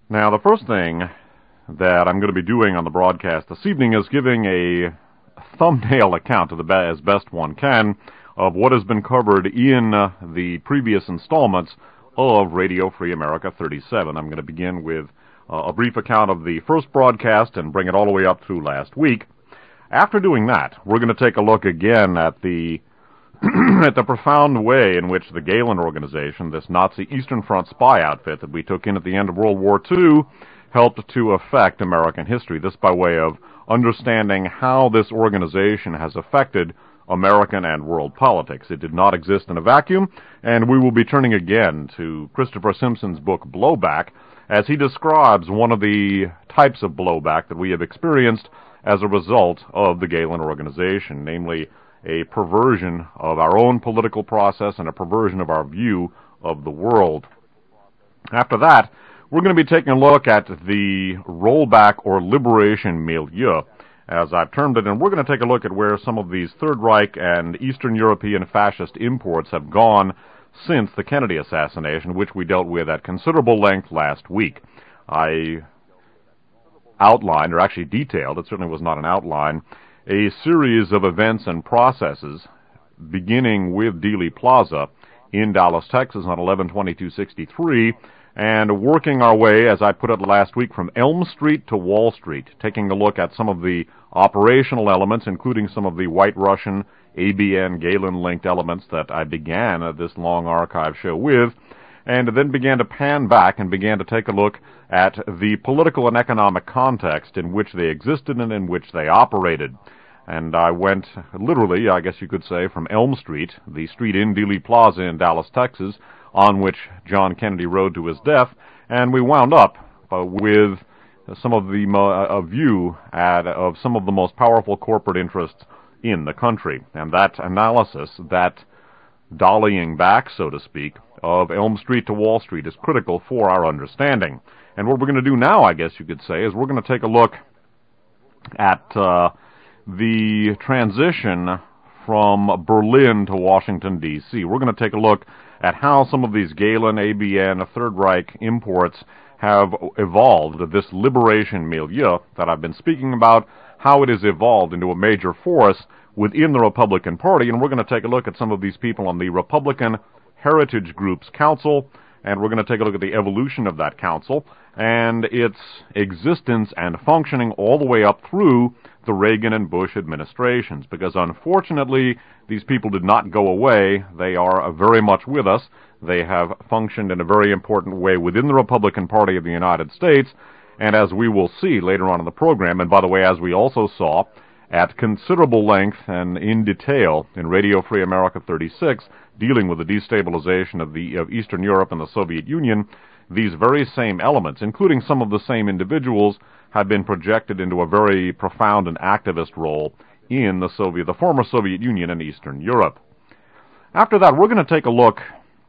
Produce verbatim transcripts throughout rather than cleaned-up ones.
Now, the first thing that I'm going to be doing on the broadcast this evening is giving a thumbnail account, to the be- as best one can, of what has been covered in uh, the previous installments of Radio Free America thirty-seven. I'm going to begin with uh, a brief account of the first broadcast and bring it all the way up through last week. After doing that, we're going to take a look again at the at the profound way in which the Gehlen Organization, this Nazi Eastern Front spy outfit that we took in at the end of World War Two, helped to affect American history. This by way of understanding how this organization has affected American and world politics. It did not exist in a vacuum, and we will be turning again to Christopher Simpson's book Blowback, as he describes one of the types of blowback that we have experienced as a result of the Gehlen Organization, namely a perversion of our own political process and a perversion of our view of the world. After that, we're going to be taking a look at the rollback or liberation milieu, as I've termed it, and we're going to take a look at where some of these Third Reich and Eastern European fascist imports have gone since the Kennedy assassination, which we dealt with at considerable length last week. I outlined, or actually detailed, it certainly was not an outline, a series of events and processes, beginning with Dealey Plaza in Dallas, Texas on eleven twenty-two sixty-three, and working our way, as I put it last week, from Elm Street to Wall Street, taking a look at some of the operational elements, including some of the White Russian, A B N, Gehlen-linked elements that I began uh, this long archive show with, and then began to pan back and began to take a look at the political and economic context in which they existed and in which they operated. And I went, literally, I guess you could say, from Elm Street, the street in Dealey Plaza in Dallas, Texas, on which John Kennedy rode to his death, and we wound up uh, with some of the mo- a view at, of some of the most powerful corporate interests in the country. And that analysis, that dollying back, so to speak, of Elm Street to Wall Street is critical for our understanding. And what we're going to do now, I guess you could say, is we're going to take a look at uh, the transition from Berlin to Washington, D C We're going to take a look at how some of these Gehlen, A B N, Third Reich imports have evolved, this liberation milieu that I've been speaking about, how it has evolved into a major force within the Republican Party, and we're going to take a look at some of these people on the Republican Heritage Group's Council, and we're going to take a look at the evolution of that council and its existence and functioning all the way up through the Reagan and Bush administrations, because unfortunately these people did not go away. They are very much with us. They have functioned in a very important way within the Republican Party of the United States, and as we will see later on in the program, and by the way, as we also saw at considerable length and in detail in Radio Free America thirty-six, dealing with the destabilization of the of Eastern Europe and the Soviet Union, these very same elements, including some of the same individuals, have been projected into a very profound and activist role in the Soviet, the former Soviet Union and Eastern Europe. After that, we're going to take a look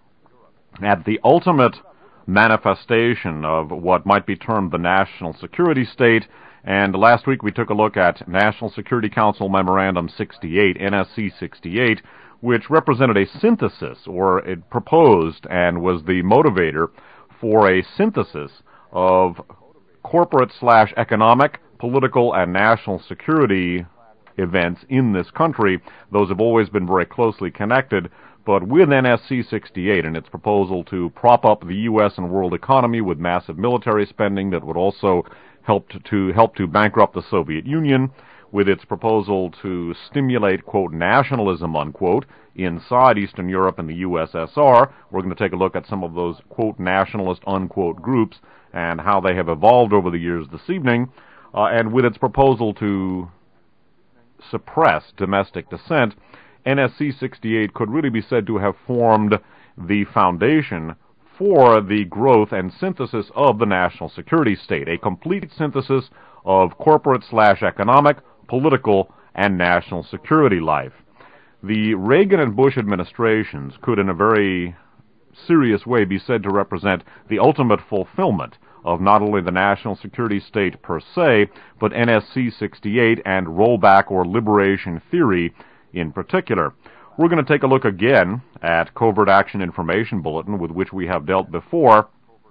at the ultimate manifestation of what might be termed the national security state. And last week we took a look at National Security Council Memorandum sixty-eight, N S C sixty-eight, which represented a synthesis, or it proposed and was the motivator for a synthesis of corporate slash economic, political, and national security events in this country. Those have always been very closely connected, but with N S C sixty-eight and its proposal to prop up the U S and world economy with massive military spending that would also help to, to help to bankrupt the Soviet Union, with its proposal to stimulate, quote, nationalism, unquote, inside Eastern Europe and the U S S R. We're going to take a look at some of those, quote, nationalist, unquote, groups and how they have evolved over the years this evening, uh, and with its proposal to suppress domestic dissent, N S C sixty-eight could really be said to have formed the foundation for the growth and synthesis of the national security state, a complete synthesis of corporate slash economic, political, and national security life. The Reagan and Bush administrations could, in a very serious way, be said to represent the ultimate fulfillment of not only the national security state per se, but N S C sixty-eight and rollback or liberation theory in particular. We're going to take a look again at Covert Action Information Bulletin, with which we have dealt before,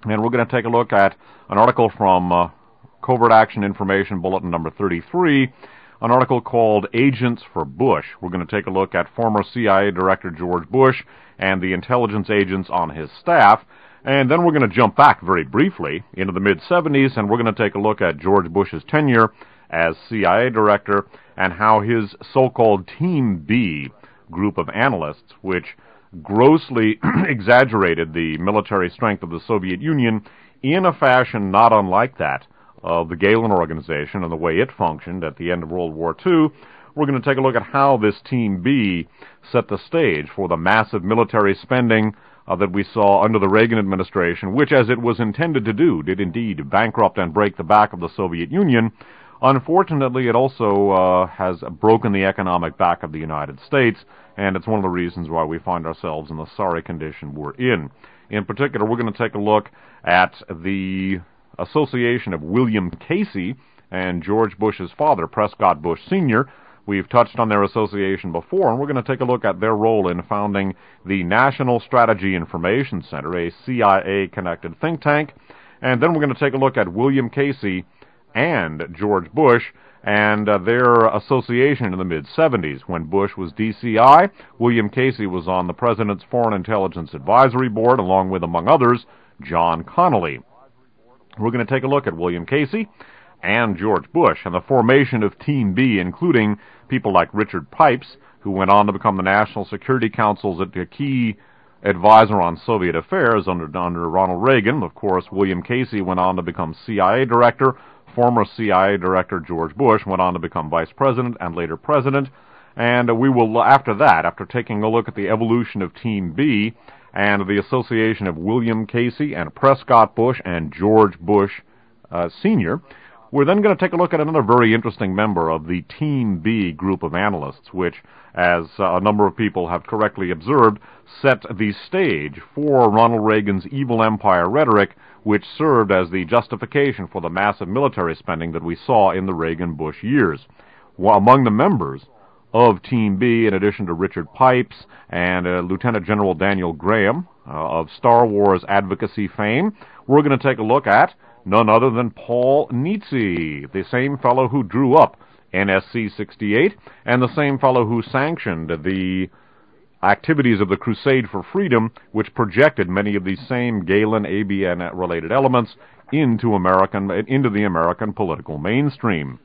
And we're going to take a look at an article from uh, Covert Action Information Bulletin number thirty-three, an article called Agents for Bush. We're going to take a look at former C I A Director George Bush and the intelligence agents on his staff. And then we're going to jump back very briefly into the mid-seventies, and we're going to take a look at George Bush's tenure as C I A Director and how his so-called Team B group of analysts, which grossly exaggerated the military strength of the Soviet Union in a fashion not unlike that of the Gehlen Organization and the way it functioned at the end of World War Two. We're going to take a look at how this Team B set the stage for the massive military spending uh, that we saw under the Reagan administration, which, as it was intended to do, did indeed bankrupt and break the back of the Soviet Union. Unfortunately, it also uh, has broken the economic back of the United States, and it's one of the reasons why we find ourselves in the sorry condition we're in. In particular, we're going to take a look at the association of William Casey and George Bush's father, Prescott Bush Senior We've touched on their association before, and we're going to take a look at their role in founding the National Strategy Information Center, a C I A-connected think tank. And then we're going to take a look at William Casey and George Bush and uh, their association in the mid-seventies. When Bush was D C I, William Casey was on the President's Foreign Intelligence Advisory Board, along with, among others, John Connally. We're going to take a look at William Casey and George Bush and the formation of Team B, including people like Richard Pipes, who went on to become the National Security Council's a key advisor on Soviet affairs under, under Ronald Reagan. Of course, William Casey went on to become C I A Director. Former C I A Director George Bush went on to become Vice President and later President. And we will, after that, after taking a look at the evolution of Team B and the association of William Casey and Prescott Bush and George Bush uh, Senior, we're then going to take a look at another very interesting member of the Team B group of analysts, which, as uh, a number of people have correctly observed, set the stage for Ronald Reagan's evil empire rhetoric, which served as the justification for the massive military spending that we saw in the Reagan-Bush years. Well, among the members of Team B, in addition to Richard Pipes and uh, Lieutenant General Daniel Graham uh, of Star Wars advocacy fame, we're going to take a look at none other than Paul Nitze, the same fellow who drew up N S C sixty-eight and the same fellow who sanctioned the activities of the Crusade for Freedom, which projected many of these same Gehlen A B N-related elements into American, into the American political mainstream.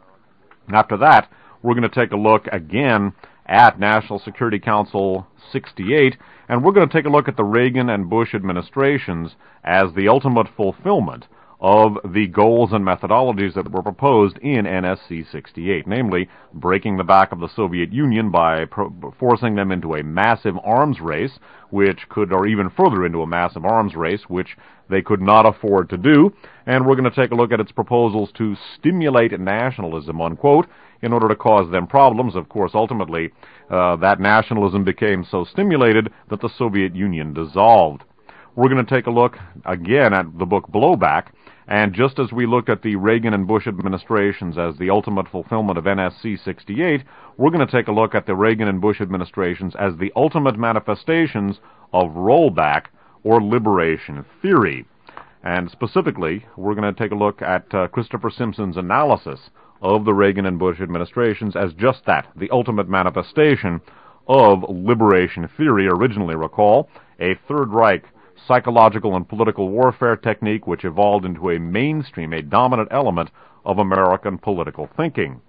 After that, we're going to take a look again at National Security Council sixty-eight, and we're going to take a look at the Reagan and Bush administrations as the ultimate fulfillment of the goals and methodologies that were proposed in N S C sixty-eight, namely breaking the back of the Soviet Union by pro- forcing them into a massive arms race, which could, or even further into a massive arms race, which they could not afford to do. And we're going to take a look at its proposals to stimulate nationalism, unquote, in order to cause them problems. Of course, ultimately, uh, that nationalism became so stimulated that the Soviet Union dissolved. We're going to take a look again at the book Blowback, and just as we looked at the Reagan and Bush administrations as the ultimate fulfillment of N S C sixty-eight, we're going to take a look at the Reagan and Bush administrations as the ultimate manifestations of rollback or liberation theory. And specifically, we're going to take a look at uh, Christopher Simpson's analysis of the Reagan and Bush administrations as just that, the ultimate manifestation of liberation theory, originally, recall, a Third Reich psychological and political warfare technique which evolved into a mainstream, a dominant element of American political thinking.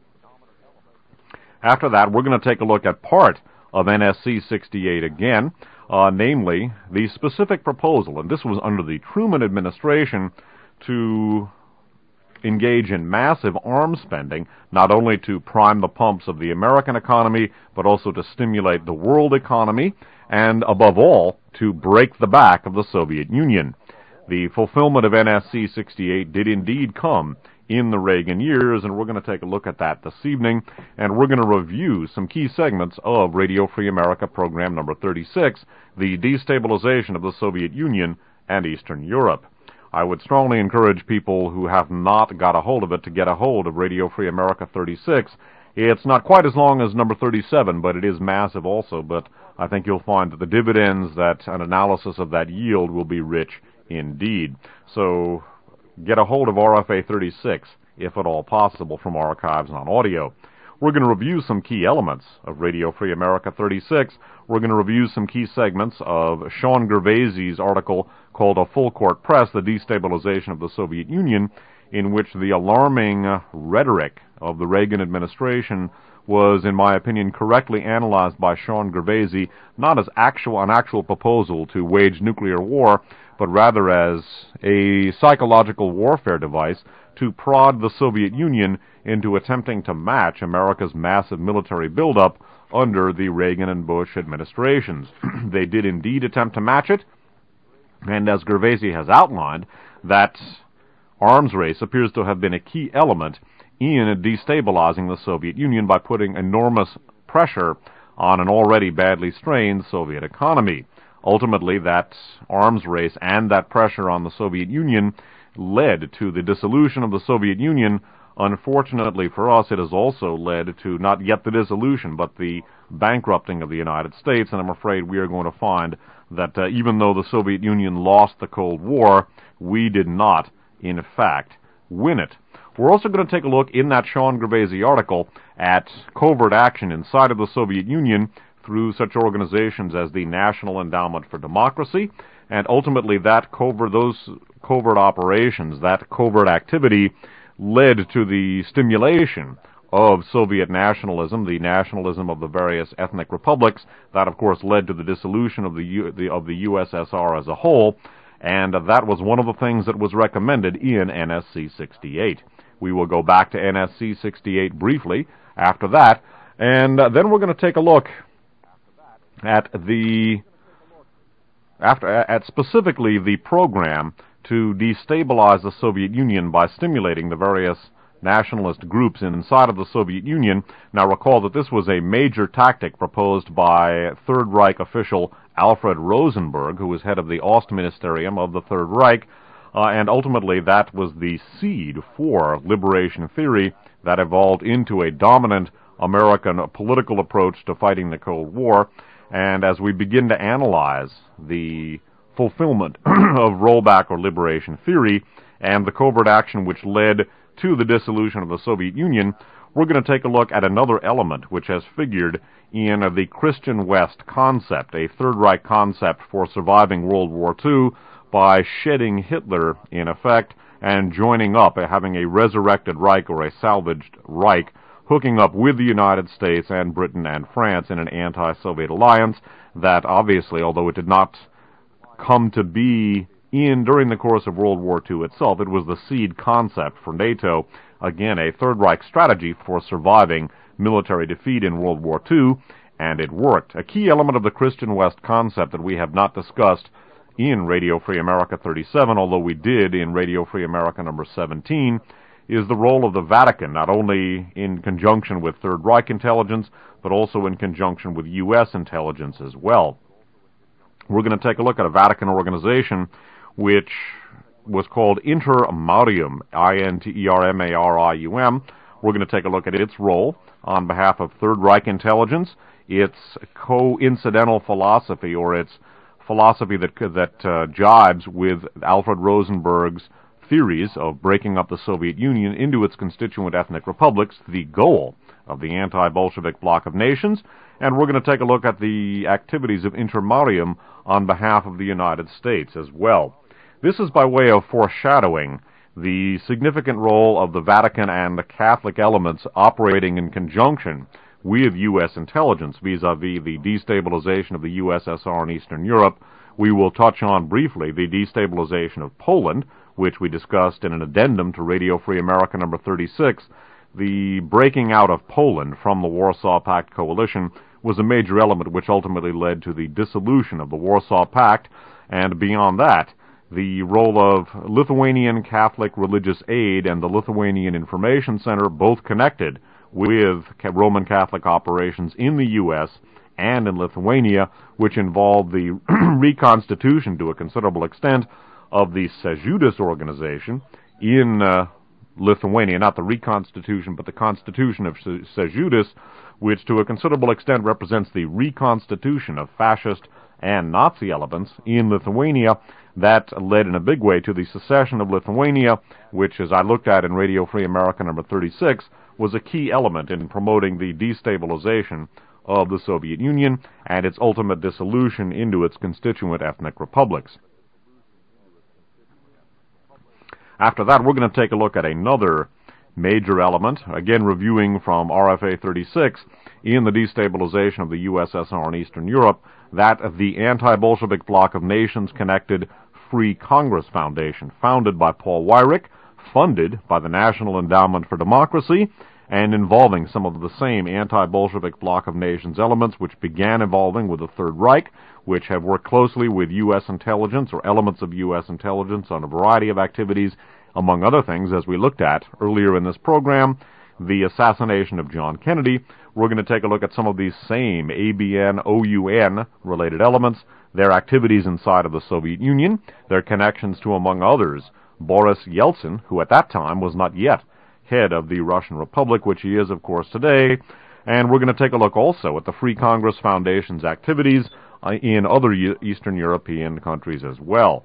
After that, we're going to take a look at part of N S C sixty-eight again, uh, namely the specific proposal, and this was under the Truman administration, to engage in massive arms spending, not only to prime the pumps of the American economy, but also to stimulate the world economy, and above all, to break the back of the Soviet Union. The fulfillment of N S C sixty-eight did indeed come in the Reagan years, and we're going to take a look at that this evening, and we're going to review some key segments of Radio Free America program number thirty-six, the destabilization of the Soviet Union and Eastern Europe. I would strongly encourage people who have not got a hold of it to get a hold of Radio Free America thirty-six. It's not quite as long as number thirty-seven, but it is massive also, but I think you'll find that the dividends that an analysis of that yield will be rich indeed. So get a hold of R F A thirty-six, if at all possible, from Archives on Audio. We're going to review some key elements of Radio Free America thirty-six. We're going to review some key segments of Sean Gervasi's article called A Full Court Press, The Destabilization of the Soviet Union, in which the alarming rhetoric of the Reagan administration was, in my opinion, correctly analyzed by Sean Gervasi, not as actual an actual proposal to wage nuclear war, but rather as a psychological warfare device to prod the Soviet Union into attempting to match America's massive military buildup under the Reagan and Bush administrations. They did indeed attempt to match it, and as Gervasi has outlined, that arms race appears to have been a key element in destabilizing the Soviet Union by putting enormous pressure on an already badly strained Soviet economy. Ultimately, that arms race and that pressure on the Soviet Union led to the dissolution of the Soviet Union. Unfortunately for us, it has also led to not yet the dissolution, but the bankrupting of the United States, and I'm afraid we are going to find that uh, even though the Soviet Union lost the Cold War, we did not, in fact, win it. We're also going to take a look in that Sean Gervasi article at covert action inside of the Soviet Union through such organizations as the National Endowment for Democracy, and ultimately that covert, those covert operations, that covert activity led to the stimulation of Soviet nationalism, the nationalism of the various ethnic republics. That, of course, led to the dissolution of the, U, the of the U S S R as a whole, and that was one of the things that was recommended in N S C sixty-eight. We will go back to N S C sixty-eight briefly after that, and uh, then we're going to take a look at the after at specifically the program to destabilize the Soviet Union by stimulating the various nationalist groups inside of the Soviet Union. Now recall that this was a major tactic proposed by Third Reich official Alfred Rosenberg, who was head of the Ostministerium of the Third Reich, uh, and ultimately that was the seed for liberation theory that evolved into a dominant American political approach to fighting the Cold War. And as we begin to analyze the fulfillment of rollback or liberation theory and the covert action which led to the dissolution of the Soviet Union, we're going to take a look at another element which has figured in the Christian West concept, a Third Reich concept for surviving World War Two by shedding Hitler, in effect, and joining up, having a resurrected Reich or a salvaged Reich, hooking up with the United States and Britain and France in an anti-Soviet alliance that obviously, although it did not come to be in during the course of World War Two itself, it was the seed concept for NATO, again, a Third Reich strategy for surviving military defeat in World War Two, and it worked. A key element of the Christian West concept that we have not discussed in Radio Free America thirty-seven, although we did in Radio Free America number seventeen, is the role of the Vatican, not only in conjunction with Third Reich intelligence, but also in conjunction with U S intelligence as well. We're going to take a look at a Vatican organization which was called Inter Marium, I N T E R M A R I U M. We're going to take a look at its role on behalf of Third Reich intelligence, its coincidental philosophy, or its philosophy that that uh, jibes with Alfred Rosenberg's theories of breaking up the Soviet Union into its constituent ethnic republics, the goal of the anti-Bolshevik bloc of nations. And we're going to take a look at the activities of Inter Marium on behalf of the United States as well. This is by way of foreshadowing the significant role of the Vatican and the Catholic elements operating in conjunction with U S intelligence vis-a-vis the destabilization of the U S S R in Eastern Europe. We will touch on briefly the destabilization of Poland, which we discussed in an addendum to Radio Free America number thirty-six. The breaking out of Poland from the Warsaw Pact coalition was a major element which ultimately led to the dissolution of the Warsaw Pact, and beyond that, the role of Lithuanian Catholic Religious Aid and the Lithuanian Information Center, both connected with Roman Catholic operations in the U S and in Lithuania, which involved the reconstitution to a considerable extent of the Sejudis organization in uh, Lithuania, not the reconstitution, but the constitution of Sejudis, which to a considerable extent represents the reconstitution of fascist and Nazi elements in Lithuania. That led in a big way to the secession of Lithuania, which, as I looked at in Radio Free America number thirty-six, was a key element in promoting the destabilization of the Soviet Union and its ultimate dissolution into its constituent ethnic republics. After that, we're going to take a look at another major element, again reviewing from R F A thirty-six, in the destabilization of the U S S R and Eastern Europe, that of the anti-Bolshevik bloc of nations-connected Free Congress Foundation, founded by Paul Weyrich, funded by the National Endowment for Democracy, and involving some of the same anti-Bolshevik bloc of nations elements which began evolving with the Third Reich, which have worked closely with U S intelligence or elements of U S intelligence on a variety of activities, among other things, as we looked at earlier in this program, the assassination of John Kennedy. We're going to take a look at some of these same A B N O U N related elements, their activities inside of the Soviet Union, their connections to, among others, Boris Yeltsin, who at that time was not yet head of the Russian Republic, which he is, of course, today. And we're going to take a look also at the Free Congress Foundation's activities uh, in other U- Eastern European countries as well.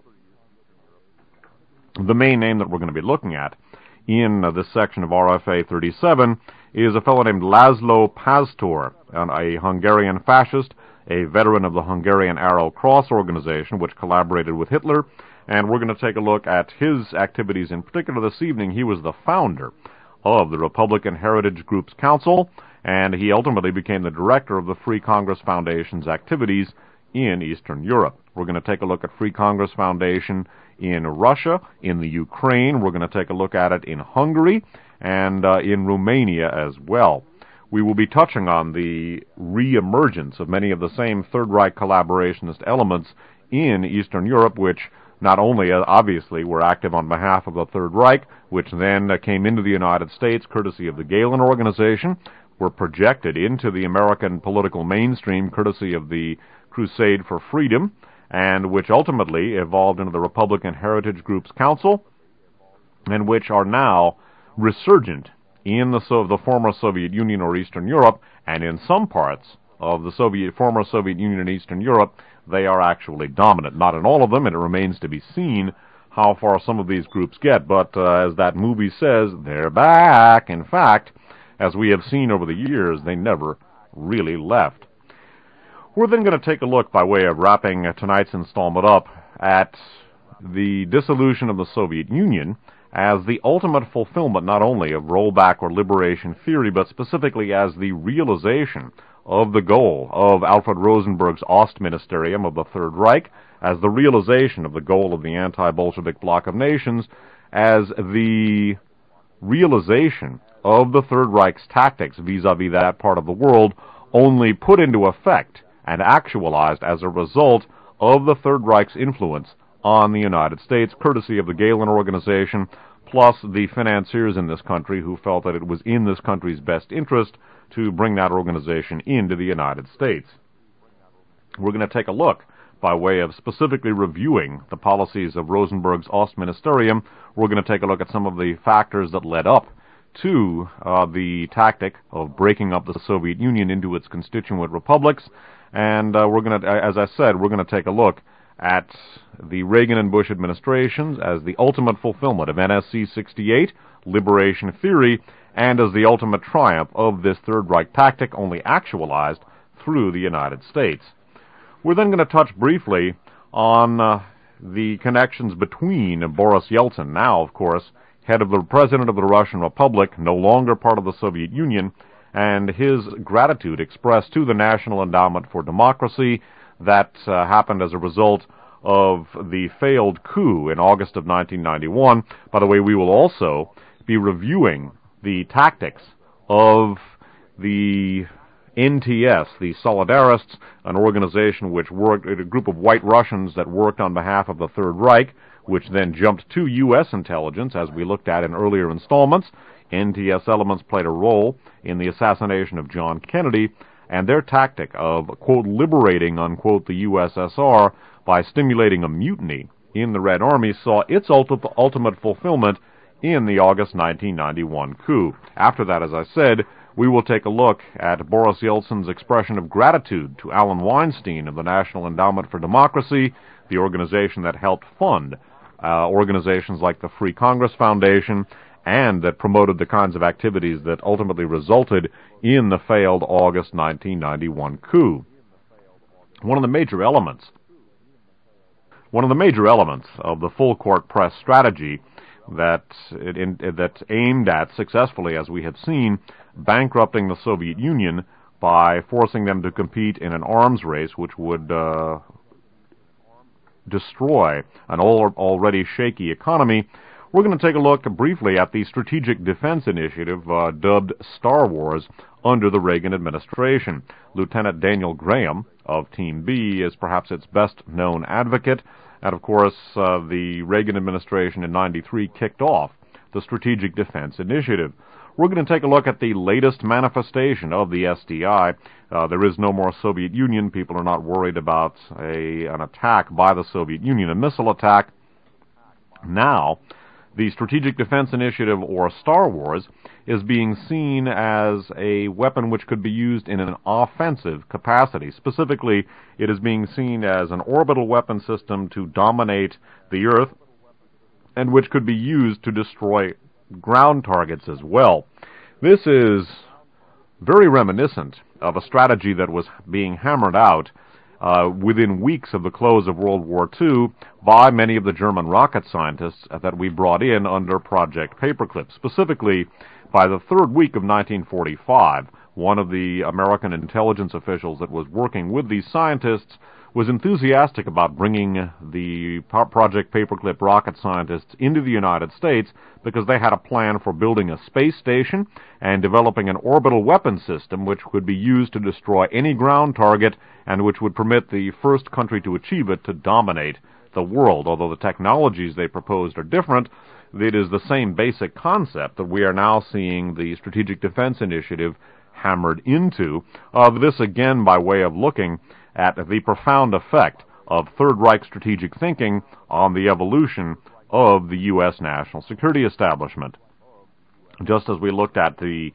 The main name that we're going to be looking at in uh, this section of R F A thirty-seven is a fellow named Laszlo Pastor, a Hungarian fascist, a veteran of the Hungarian Arrow Cross organization, which collaborated with Hitler. And we're going to take a look at his activities in particular this evening. He was the founder of the Republican Heritage Groups Council, and he ultimately became the director of the Free Congress Foundation's activities in Eastern Europe. We're going to take a look at Free Congress Foundation in Russia, in the Ukraine. We're going to take a look at it in Hungary, and uh, in Romania as well. We will be touching on the re-emergence of many of the same Third Reich collaborationist elements in Eastern Europe, which not only, uh, obviously, were active on behalf of the Third Reich, which then uh, came into the United States courtesy of the Gehlen Organization, were projected into the American political mainstream courtesy of the Crusade for Freedom, and which ultimately evolved into the Republican Heritage Groups Council, and which are now resurgent in the, so, the former Soviet Union or Eastern Europe, and in some parts of the Soviet former Soviet Union and Eastern Europe, they are actually dominant. Not in all of them, and it remains to be seen how far some of these groups get, but uh, as that movie says, they're back. In fact, as we have seen over the years, they never really left. We're then going to take a look, by way of wrapping tonight's installment up, at the dissolution of the Soviet Union as the ultimate fulfillment not only of rollback or liberation theory, but specifically as the realization of the goal of Alfred Rosenberg's Ostministerium of the Third Reich, as the realization of the goal of the anti-Bolshevik bloc of nations, as the realization of the Third Reich's tactics vis-a-vis that part of the world, only put into effect and actualized as a result of the Third Reich's influence on the United States, courtesy of the Gehlen Organization, plus the financiers in this country who felt that it was in this country's best interest to bring that organization into the United States. We're going to take a look, by way of specifically reviewing the policies of Rosenberg's Ostministerium, we're going to take a look at some of the factors that led up to uh, the tactic of breaking up the Soviet Union into its constituent republics, and uh, we're going to, as I said, we're going to take a look at the Reagan and Bush administrations as the ultimate fulfillment of N S C sixty-eight, liberation theory, and as the ultimate triumph of this Third Reich tactic, only actualized through the United States. We're then going to touch briefly on uh, the connections between Boris Yeltsin, now, of course, head of the President of the Russian Republic, no longer part of the Soviet Union, and his gratitude expressed to the National Endowment for Democracy that uh, happened as a result of the failed coup in August of nineteen ninety-one. By the way, we will also be reviewing the tactics of the N T S, the Solidarists, an organization which worked, a group of white Russians that worked on behalf of the Third Reich, which then jumped to U S intelligence, as we looked at in earlier installments. N T S elements played a role in the assassination of John Kennedy, and their tactic of, quote, liberating, unquote, the U S S R by stimulating a mutiny in the Red Army saw its ulti- ultimate fulfillment in the August nineteen ninety-one coup. After that, as I said, We will take a look at Boris Yeltsin's expression of gratitude to Alan Weinstein of the National Endowment for Democracy, the organization that helped fund uh, organizations like the Free Congress Foundation and that promoted the kinds of activities that ultimately resulted in the failed August nineteen ninety-one coup. One of the major elements, one of the major elements of the full court press strategy that it, in, that aimed at successfully, as we have seen, bankrupting the Soviet Union by forcing them to compete in an arms race which would uh, destroy an al- already shaky economy. We're going to take a look briefly at the Strategic Defense Initiative uh, dubbed Star Wars under the Reagan administration. Lieutenant Daniel Graham of Team B is perhaps its best-known advocate, and of course uh, the Reagan administration in ninety-three kicked off the Strategic Defense Initiative. We're going to take a look at the latest manifestation of the S D I. Uh, there is no more Soviet Union. People are not worried about a, an attack by the Soviet Union, a missile attack. Now, the Strategic Defense Initiative, or Star Wars, is being seen as a weapon which could be used in an offensive capacity. Specifically, it is being seen as an orbital weapon system to dominate the Earth, and which could be used to destroy ground targets as well. This is very reminiscent of a strategy that was being hammered out Uh, within weeks of the close of World War Two by many of the German rocket scientists that we brought in under Project Paperclip. Specifically, by the third week of nineteen forty-five, one of the American intelligence officials that was working with these scientists was enthusiastic about bringing the Project Paperclip rocket scientists into the United States because they had a plan for building a space station and developing an orbital weapon system which could be used to destroy any ground target and which would permit the first country to achieve it to dominate the world. Although the technologies they proposed are different, it is the same basic concept that we are now seeing the Strategic Defense Initiative hammered into. Uh, this again by way of looking at the profound effect of Third Reich strategic thinking on the evolution of the U S national security establishment. Just as we looked at the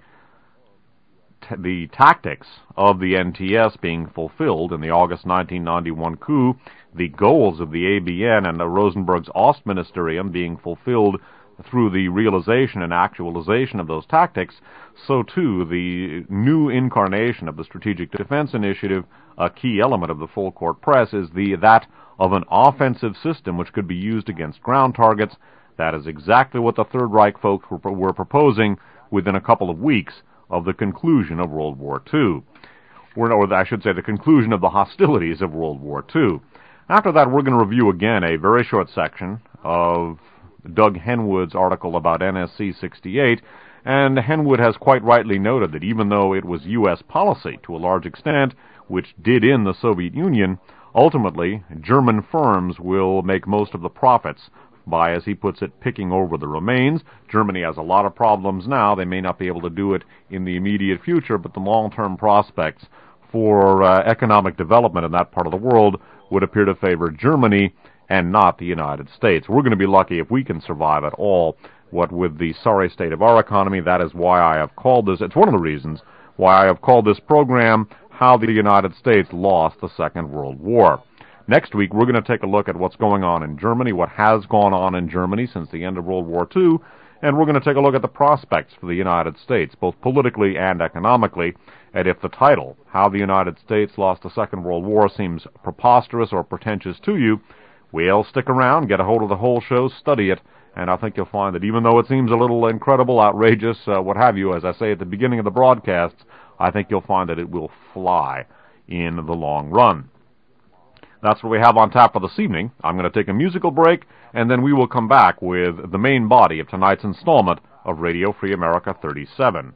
t- the tactics of the N T S being fulfilled in the August nineteen ninety-one coup, the goals of the A B N and the Rosenberg's Ostministerium being fulfilled through the realization and actualization of those tactics, so too the new incarnation of the Strategic Defense Initiative, a key element of the full court press, is the that of an offensive system which could be used against ground targets. That is exactly what the Third Reich folks were, were proposing within a couple of weeks of the conclusion of World War Two. Or, or I should say the conclusion of the hostilities of World War Two. After that, we're going to review again a very short section of Doug Henwood's article about N S C sixty-eight, and Henwood has quite rightly noted that even though it was U S policy, to a large extent, which did in the Soviet Union, ultimately, German firms will make most of the profits by, as he puts it, picking over the remains. Germany has a lot of problems now. They may not be able to do it in the immediate future, but the long-term prospects for uh, economic development in that part of the world would appear to favor Germany and not the United States. We're going to be lucky if we can survive at all. What with the sorry state of our economy, that is why I have called this, it's one of the reasons why I have called this program How the United States Lost the Second World War. Next week, we're going to take a look at what's going on in Germany, what has gone on in Germany since the end of World War Two, and we're going to take a look at the prospects for the United States, both politically and economically. And if the title, How the United States Lost the Second World War, seems preposterous or pretentious to you, well, stick around, get a hold of the whole show, study it, and I think you'll find that even though it seems a little incredible, outrageous, uh, what have you, as I say at the beginning of the broadcasts, I think you'll find that it will fly in the long run. That's what we have on tap for this evening. I'm going to take a musical break, and then we will come back with the main body of tonight's installment of Radio Free America thirty-seven.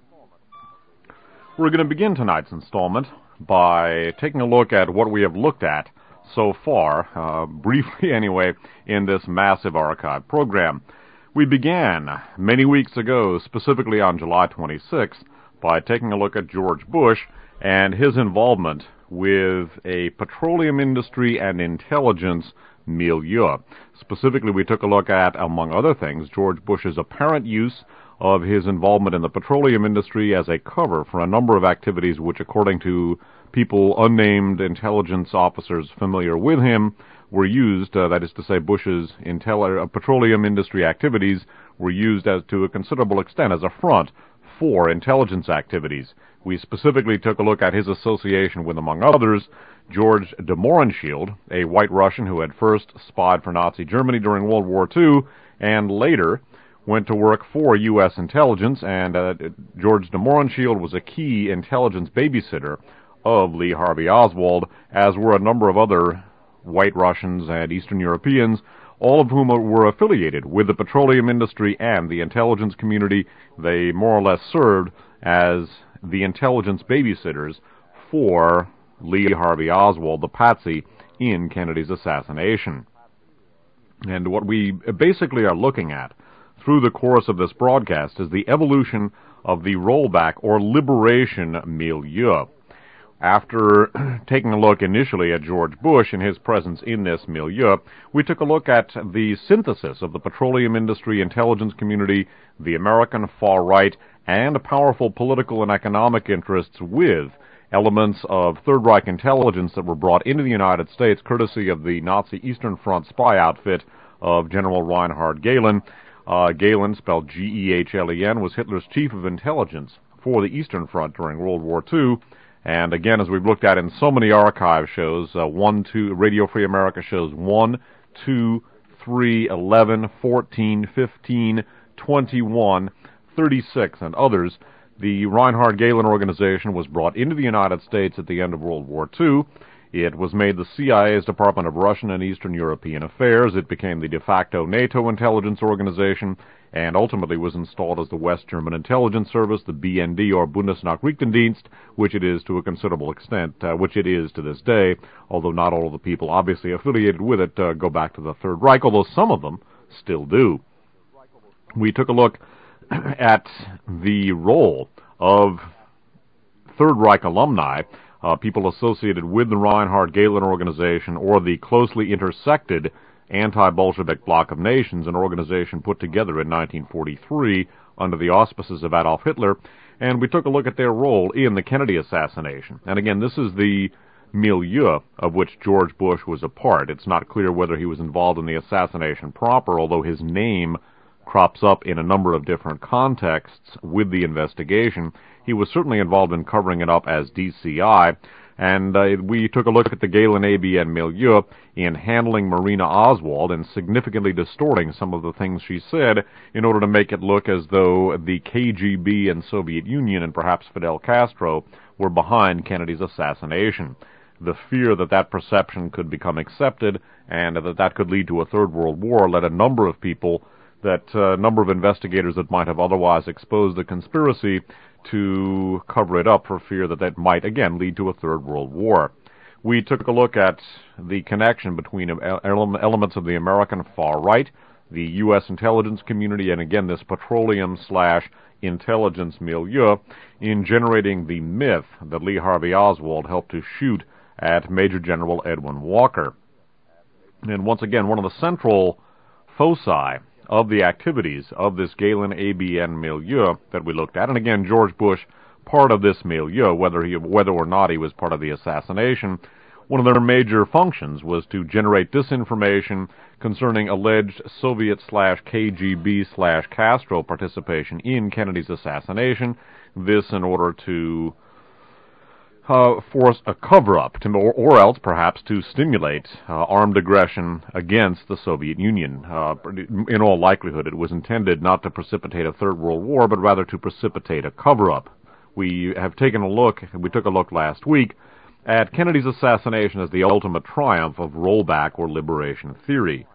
We're going to begin tonight's installment by taking a look at what we have looked at so far, uh, briefly anyway, in this massive archive program. We began many weeks ago, specifically on July twenty-sixth, by taking a look at George Bush and his involvement with a petroleum industry and intelligence milieu. Specifically, we took a look at, among other things, George Bush's apparent use of his involvement in the petroleum industry as a cover for a number of activities which, according to people, unnamed intelligence officers familiar with him, were used, uh, that is to say, Bush's intel- uh, petroleum industry activities were used as to a considerable extent as a front for intelligence activities. We specifically took a look at his association with, among others, George de Mohrenschildt, a white Russian who had first spied for Nazi Germany during World War Two and later went to work for U S intelligence, and uh, George de Mohrenschildt was a key intelligence babysitter of Lee Harvey Oswald, as were a number of other white Russians and Eastern Europeans, all of whom were affiliated with the petroleum industry and the intelligence community. They more or less served as the intelligence babysitters for Lee Harvey Oswald, the patsy, in Kennedy's assassination. And what we basically are looking at through the course of this broadcast is the evolution of the rollback or liberation milieu. After taking a look initially at George Bush and his presence in this milieu, we took a look at the synthesis of the petroleum industry, intelligence community, the American far right, and powerful political and economic interests with elements of Third Reich intelligence that were brought into the United States courtesy of the Nazi Eastern Front spy outfit of General Reinhard Gehlen. Uh, Gehlen, spelled G E H L E N, was Hitler's chief of intelligence for the Eastern Front during World War Two. And again, as we've looked at in so many archive shows, uh, one, two, Radio Free America shows one, two, three, eleven, fourteen, fifteen, twenty-one, thirty-six, and others, the Reinhard Gehlen organization was brought into the United States at the end of World War Two. It was made the C I A's Department of Russian and Eastern European Affairs. It became the de facto NATO intelligence organization, and ultimately was installed as the West German Intelligence Service, the B N D, or Bundesnachrichtendienst, which it is to a considerable extent, uh, which it is to this day, although not all of the people obviously affiliated with it uh, go back to the Third Reich, although some of them still do. We took a look at the role of Third Reich alumni, uh, people associated with the Reinhard Gehlen organization, or the closely intersected anti-Bolshevik bloc of nations, an organization put together in nineteen forty-three under the auspices of Adolf Hitler, and we took a look at their role in the Kennedy assassination. And again, this is the milieu of which George Bush was a part. It's not clear whether he was involved in the assassination proper, although his name crops up in a number of different contexts with the investigation. He was certainly involved in covering it up as D C I, and uh, we took a look at the Gehlen A B N milieu in handling Marina Oswald and significantly distorting some of the things she said in order to make it look as though the K G B and Soviet Union and perhaps Fidel Castro were behind Kennedy's assassination. The fear that that perception could become accepted and that that could lead to a Third World War led a number of people, that a uh, number of investigators that might have otherwise exposed the conspiracy, to cover it up for fear that that might again lead to a Third World War. We took a look at the connection between ele- elements of the American far right, the U S intelligence community, and again this petroleum slash intelligence milieu in generating the myth that Lee Harvey Oswald helped to shoot at Major General Edwin Walker. And once again, one of the central foci of the activities of this Gehlen A B N milieu that we looked at, and again, George Bush, part of this milieu, whether he, whether or not he was part of the assassination, one of their major functions was to generate disinformation concerning alleged Soviet slash K G B slash Castro participation in Kennedy's assassination, this in order to Uh, force a cover-up, to, or, or else perhaps to stimulate uh, armed aggression against the Soviet Union. Uh, in all likelihood, it was intended not to precipitate a Third World War, but rather to precipitate a cover-up. We have taken a look, we took a look last week, at Kennedy's assassination as the ultimate triumph of rollback or liberation theory.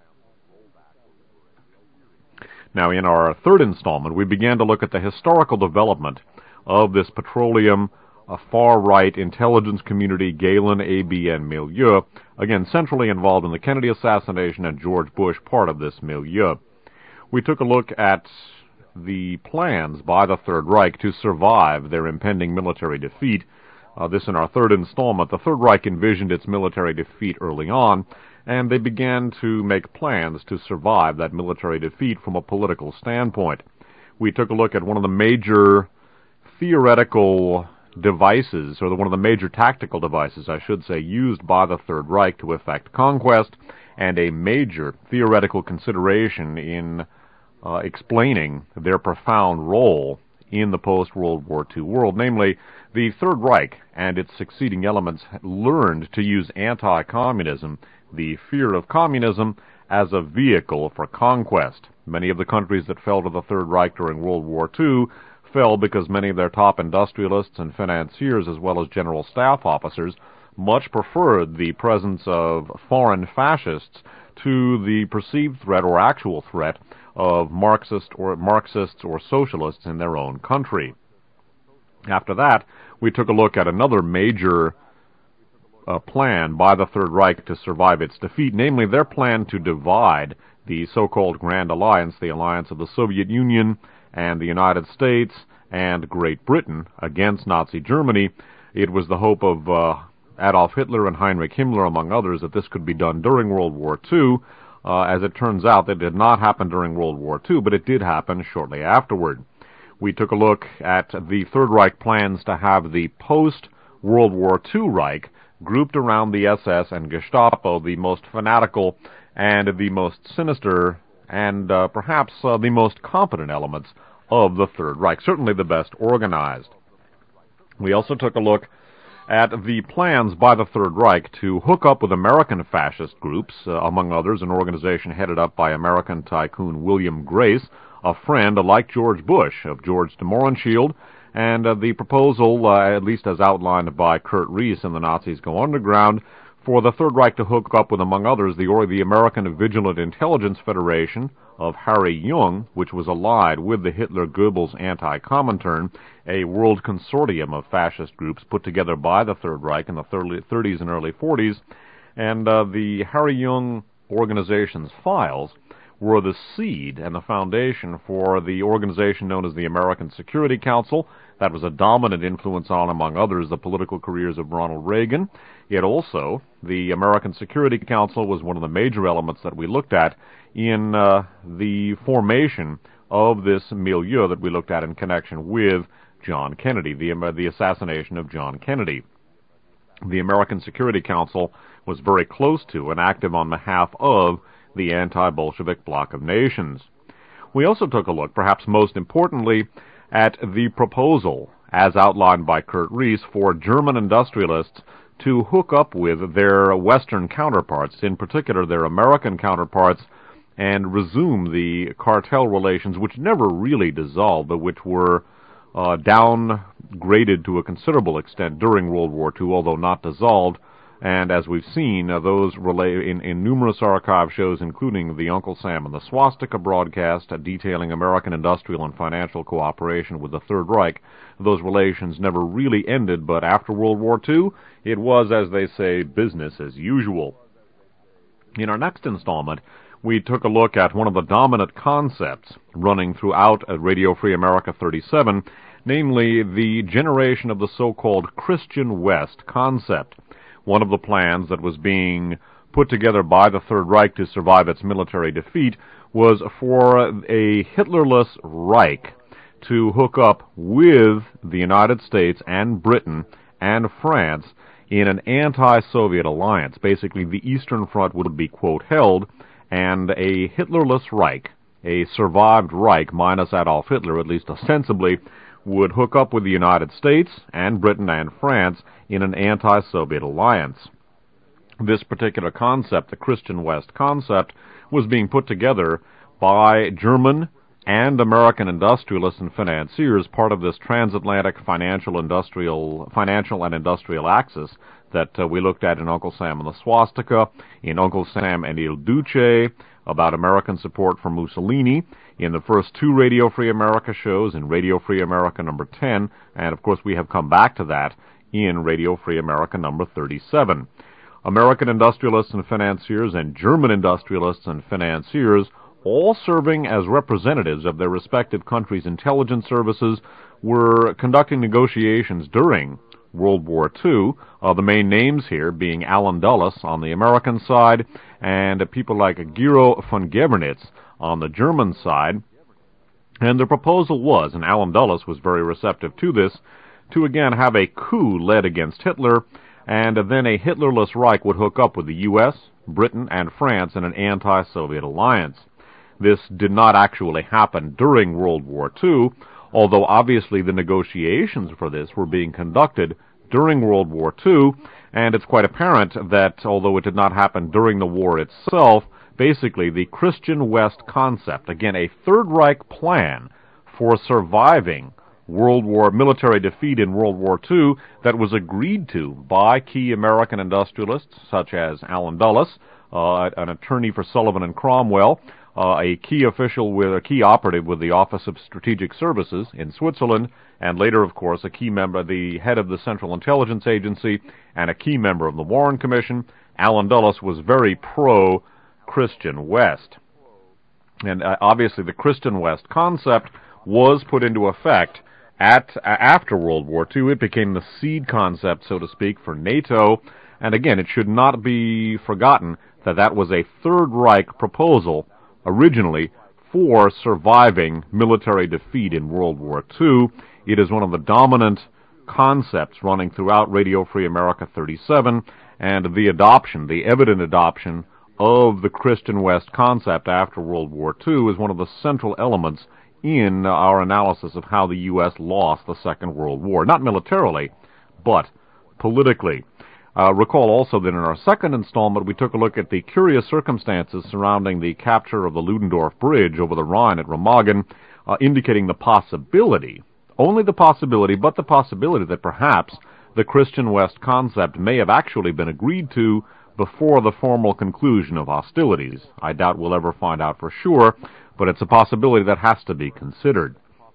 Now, in our third installment, we began to look at the historical development of this petroleum a far-right intelligence community, Gehlen A B N milieu, again centrally involved in the Kennedy assassination and George Bush part of this milieu. We took a look at the plans by the Third Reich to survive their impending military defeat. Uh, this in our third installment. The Third Reich envisioned its military defeat early on, and they began to make plans to survive that military defeat from a political standpoint. We took a look at one of the major theoretical devices, or the, one of the major tactical devices, I should say, used by the Third Reich to effect conquest, and a major theoretical consideration in uh, explaining their profound role in the post-World War Two world. Namely, the Third Reich and its succeeding elements learned to use anti-communism, the fear of communism, as a vehicle for conquest. Many of the countries that fell to the Third Reich during World War Two fell because many of their top industrialists and financiers, as well as general staff officers, much preferred the presence of foreign fascists to the perceived threat or actual threat of Marxist or Marxists or socialists in their own country. After that, we took a look at another major uh, plan by the Third Reich to survive its defeat, namely their plan to divide the so-called Grand Alliance, the alliance of the Soviet Union and the United States and Great Britain against Nazi Germany. It was the hope of uh, Adolf Hitler and Heinrich Himmler, among others, that this could be done during World War Two. Uh, as it turns out, that did not happen during World War Two, but it did happen shortly afterward. We took a look at the Third Reich plans to have the post-World War Two Reich grouped around the S S and Gestapo, the most fanatical and the most sinister and uh, perhaps uh, the most competent elements of the Third Reich, certainly the best organized. We also took a look at the plans by the Third Reich to hook up with American fascist groups, uh, among others an organization headed up by American tycoon William Grace, a friend, like George Bush, of George de Mohrenschildt, and uh, the proposal, uh, at least as outlined by Kurt Ries in The Nazis Go Underground, for the Third Reich to hook up with, among others, the, or the American Vigilant Intelligence Federation of Harry Jung, which was allied with the Hitler-Goebbels anti-Comintern, a world consortium of fascist groups put together by the Third Reich in the thirties and early forties, and uh, the Harry Jung organization's files were the seed and the foundation for the organization known as the American Security Council. That was a dominant influence on, among others, the political careers of Ronald Reagan. Yet also, the American Security Council was one of the major elements that we looked at in uh, the formation of this milieu that we looked at in connection with John Kennedy, the, uh, the assassination of John Kennedy. The American Security Council was very close to and active on behalf of the anti-Bolshevik bloc of nations. We also took a look, perhaps most importantly, at the proposal, as outlined by Kurt Ries, for German industrialists to hook up with their Western counterparts, in particular their American counterparts, and resume the cartel relations, which never really dissolved, but which were uh, downgraded to a considerable extent during World War Two, although not dissolved. And as we've seen, uh, those relay in, in numerous archive shows, including the Uncle Sam and the Swastika broadcast, uh, detailing American industrial and financial cooperation with the Third Reich, those relations never really ended, but after World War Two, it was, as they say, business as usual. In our next installment, we took a look at one of the dominant concepts running throughout uh, Radio Free America thirty-seven, namely the generation of the so-called Christian West concept. One of the plans that was being put together by the Third Reich to survive its military defeat was for a Hitlerless Reich to hook up with the United States and Britain and France in an anti-Soviet alliance. Basically, the Eastern Front would be, quote, held, and a Hitlerless Reich, a survived Reich minus Adolf Hitler, at least ostensibly, would hook up with the United States and Britain and France in an anti-Soviet alliance. This particular concept, the Christian West concept, was being put together by German and American industrialists and financiers, part of this transatlantic financial industrial financial and industrial axis that uh, we looked at in Uncle Sam and the Swastika, in Uncle Sam and Il Duce, about American support for Mussolini, in the first two Radio Free America shows, in Radio Free America number ten, and of course we have come back to that in Radio Free America number thirty-seven. American industrialists and financiers and German industrialists and financiers, all serving as representatives of their respective countries' intelligence services, were conducting negotiations during World War Two. Uh, the main names here being Allen Dulles on the American side and uh, people like Gero von Gebernitz on the German side. And the proposal was, and Allen Dulles was very receptive to this, to again have a coup led against Hitler, and then a Hitlerless Reich would hook up with the U S, Britain, and France in an anti-Soviet alliance. This did not actually happen during World War Two, although obviously the negotiations for this were being conducted during World War Two, and it's quite apparent that although it did not happen during the war itself, basically the Christian West concept, again a Third Reich plan for surviving World War military defeat in World War Two that was agreed to by key American industrialists such as Allen Dulles, uh, an attorney for Sullivan and Cromwell, uh, a key official with a key operative with the Office of Strategic Services in Switzerland, and later, of course, a key member, the head of the Central Intelligence Agency, and a key member of the Warren Commission. Allen Dulles was very pro-Christian West. And uh, obviously the Christian West concept was put into effect at uh, after World War Two. It became the seed concept, so to speak, for NATO. And again, it should not be forgotten that that was a Third Reich proposal originally for surviving military defeat in World War Two. It is one of the dominant concepts running throughout Radio Free America thirty-seven, and the adoption, the evident adoption of the Christian West concept after World War Two is one of the central elements in our analysis of how the U S lost the Second World War. Not militarily, but politically. Uh, recall also that in our second installment we took a look at the curious circumstances surrounding the capture of the Ludendorff Bridge over the Rhine at Remagen, uh, indicating the possibility, only the possibility, but the possibility that perhaps the Christian West concept may have actually been agreed to before the formal conclusion of hostilities. I doubt we'll ever find out for sure, but it's a possibility that has to be considered.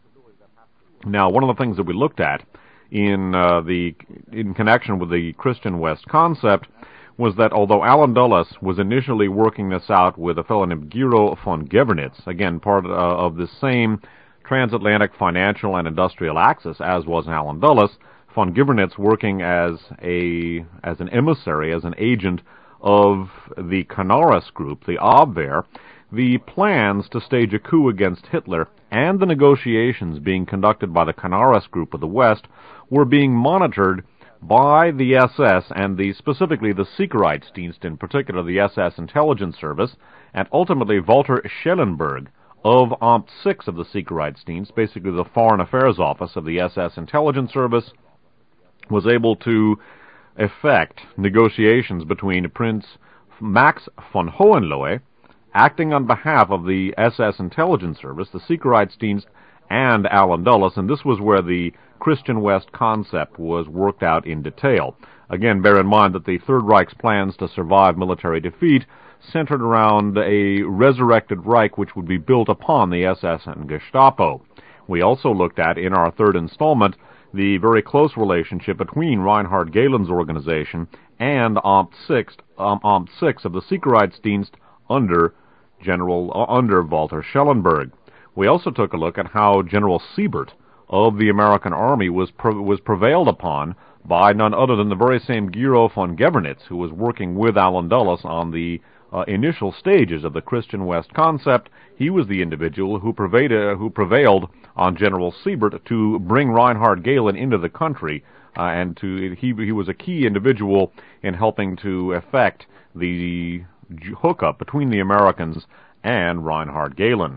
Now, one of the things that we looked at in uh, the in connection with the Christian West concept was that although Allen Dulles was initially working this out with a fellow named Gero von Gebernitz, again part uh, of the same transatlantic financial and industrial axis as was Allen Dulles, von Gebernitz working as a as an emissary, as an agent of the Canaris group, the Abwehr, the plans to stage a coup against Hitler and the negotiations being conducted by the Canaris group of the West were being monitored by the S S and the specifically the Sicherheitsdienst, in particular the S S intelligence service, and ultimately Walter Schellenberg of Amt six of the Sicherheitsdienst, basically the Foreign Affairs Office of the S S intelligence service, was able to effect negotiations between Prince Max von Hohenlohe, acting on behalf of the S S intelligence service, the Sicherheitsdienst, and Allen Dulles, and this was where the Christian West concept was worked out in detail. Again, bear in mind that the Third Reich's plans to survive military defeat centered around a resurrected Reich which would be built upon the S S and Gestapo. We also looked at, in our third installment, the very close relationship between Reinhard Gehlen's organization and Amt six, um, Amt six of the Sicherheitsdienst under General uh, under Walter Schellenberg. We also took a look at how General Siebert of the American Army was pre- was prevailed upon by none other than the very same Gero von Gebernitz, who was working with Allen Dulles on the uh, initial stages of the Christian West concept. He was the individual who, pervaded, who prevailed on General Siebert to bring Reinhard Gehlen into the country, uh, and to he he was a key individual in helping to effect the hookup between the Americans and Reinhard Gehlen.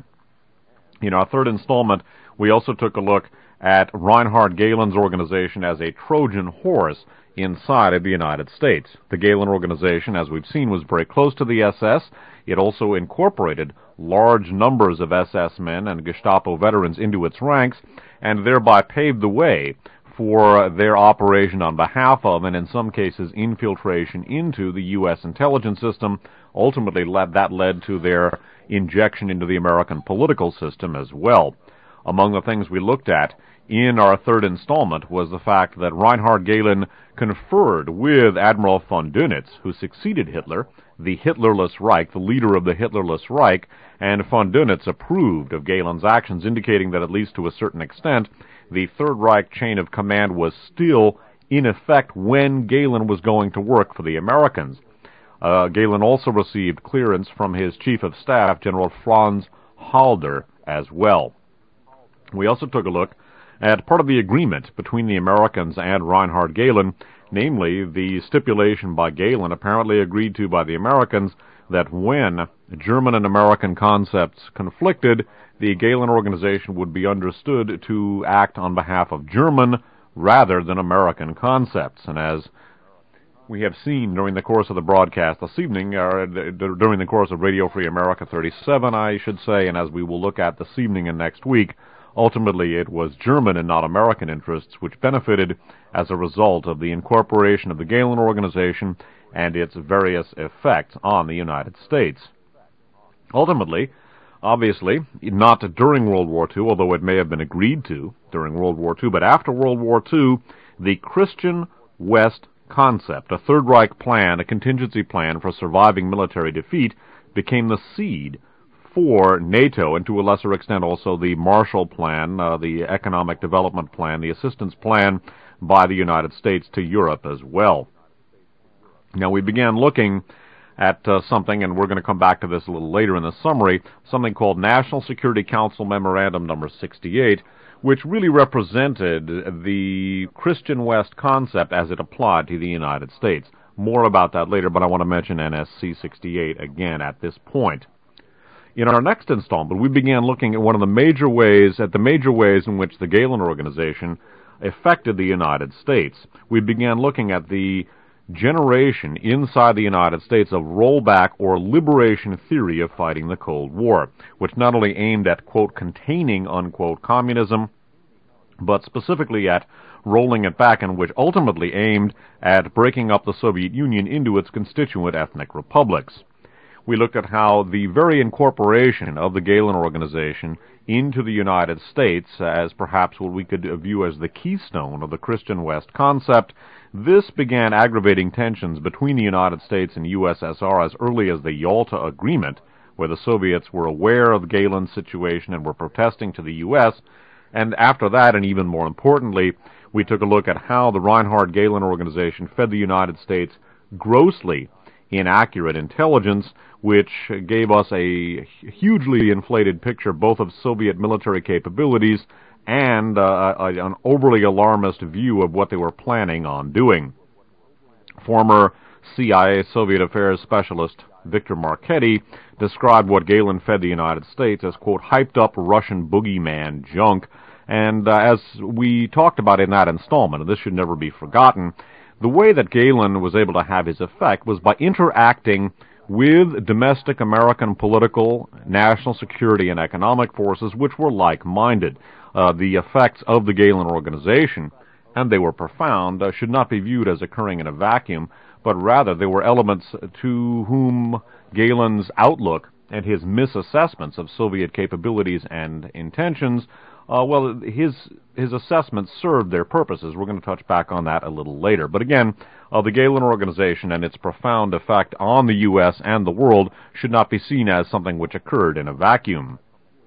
In our third installment, we also took a look at Reinhard Gehlen's organization as a Trojan horse inside of the United States. The Gehlen organization, as we've seen, was very close to the S S. It also incorporated large numbers of S S men and Gestapo veterans into its ranks, and thereby paved the way for their operation on behalf of, and in some cases infiltration into, the U S intelligence system. Ultimately, led, that led to their injection into the American political system as well. Among the things we looked at in our third installment was the fact that Reinhard Gehlen conferred with Admiral von Dönitz, who succeeded Hitler, the Hitlerless Reich, the leader of the Hitlerless Reich, and von Dönitz approved of Gehlen's actions, indicating that at least to a certain extent, the Third Reich chain of command was still in effect when Galen was going to work for the Americans. Uh, Galen also received clearance from his Chief of Staff, General Franz Halder, as well. We also took a look at part of the agreement between the Americans and Reinhard Galen, namely the stipulation by Galen, apparently agreed to by the Americans, that when German and American concepts conflicted, the Galen organization would be understood to act on behalf of German rather than American concepts. And as we have seen during the course of the broadcast this evening, or during the course of Radio Free America thirty-seven, I should say, and as we will look at this evening and next week, ultimately it was German and not American interests which benefited as a result of the incorporation of the Galen organization and its various effects on the United States. Ultimately, obviously, not during World War Two, although it may have been agreed to during World War Two, but after World War Two, the Christian West concept, a Third Reich plan, a contingency plan for surviving military defeat, became the seed for NATO, and to a lesser extent also the Marshall Plan, uh, the Economic Development Plan, the assistance plan by the United States to Europe as well. Now, we began looking at uh, something, and we're going to come back to this a little later in the summary, something called National Security Council Memorandum number sixty-eight, which really represented the Christian West concept as it applied to the United States. More about that later, but I want to mention N S C sixty-eight again at this point. In our next installment, we began looking at one of the major ways, at the major ways in which the Galen organization affected the United States. We began looking at the generation inside the United States of rollback or liberation theory of fighting the Cold War, which not only aimed at, quote, containing, unquote, communism, but specifically at rolling it back, and which ultimately aimed at breaking up the Soviet Union into its constituent ethnic republics. We looked at how the very incorporation of the Galen organization into the United States as perhaps what we could view as the keystone of the Christian West concept, this began aggravating tensions between the United States and U S S R as early as the Yalta Agreement, where the Soviets were aware of Galen's situation and were protesting to the U S, and after that, and even more importantly, we took a look at how the Reinhard Galen organization fed the United States grossly inaccurate intelligence, which gave us a hugely inflated picture both of Soviet military capabilities and uh, an overly alarmist view of what they were planning on doing. Former C I A Soviet Affairs Specialist Victor Marchetti described what Galen fed the United States as, quote, hyped-up Russian boogeyman junk, and uh, as we talked about in that installment, and this should never be forgotten, the way that Galen was able to have his effect was by interacting with domestic American political, national security, and economic forces which were like-minded. Uh, the effects of the Galen organization, and they were profound, uh, should not be viewed as occurring in a vacuum, but rather they were elements to whom Galen's outlook and his misassessments of Soviet capabilities and intentions, uh, well, his his assessments served their purposes. We're going to touch back on that a little later. But again, uh, the Galen organization and its profound effect on the U S and the world should not be seen as something which occurred in a vacuum.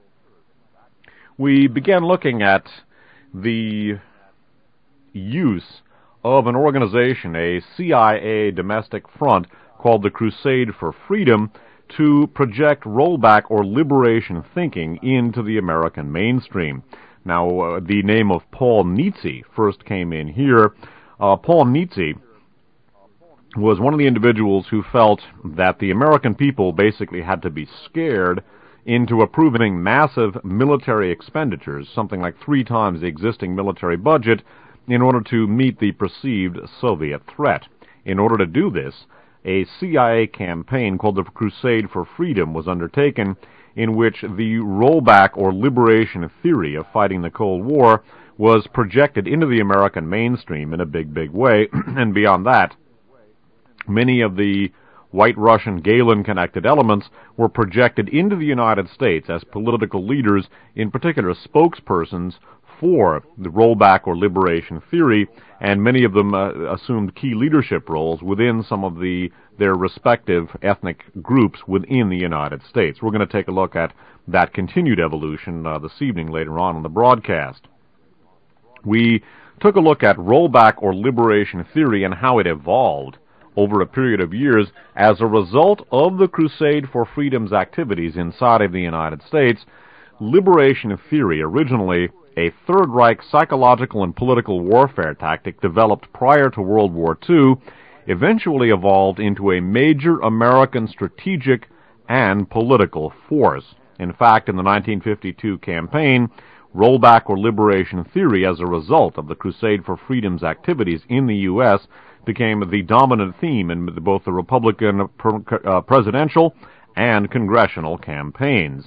We began looking at the use of an organization, a C I A domestic front called the Crusade for Freedom, to project rollback or liberation thinking into the American mainstream. Now, uh, the name of Paul Nitze first came in here. Uh, Paul Nitze was one of the individuals who felt that the American people basically had to be scared into approving massive military expenditures, something like three times the existing military budget, in order to meet the perceived Soviet threat. In order to do this, a C I A campaign called the Crusade for Freedom was undertaken, in which the rollback or liberation theory of fighting the Cold War was projected into the American mainstream in a big, big way, and beyond that, many of the White Russian Galen-connected elements were projected into the United States as political leaders, in particular spokespersons for the rollback or liberation theory, and many of them uh, assumed key leadership roles within some of the their respective ethnic groups within the United States. We're going to take a look at that continued evolution uh, this evening later on in the broadcast. We took a look at rollback or liberation theory and how it evolved over a period of years as a result of the Crusade for Freedom's activities inside of the United States. Liberation theory, originally a Third Reich psychological and political warfare tactic developed prior to World War Two, eventually evolved into a major American strategic and political force. In fact, in the nineteen fifty-two campaign, rollback or liberation theory, as a result of the Crusade for Freedom's activities in the U S, became the dominant theme in both the Republican uh, presidential and congressional campaigns.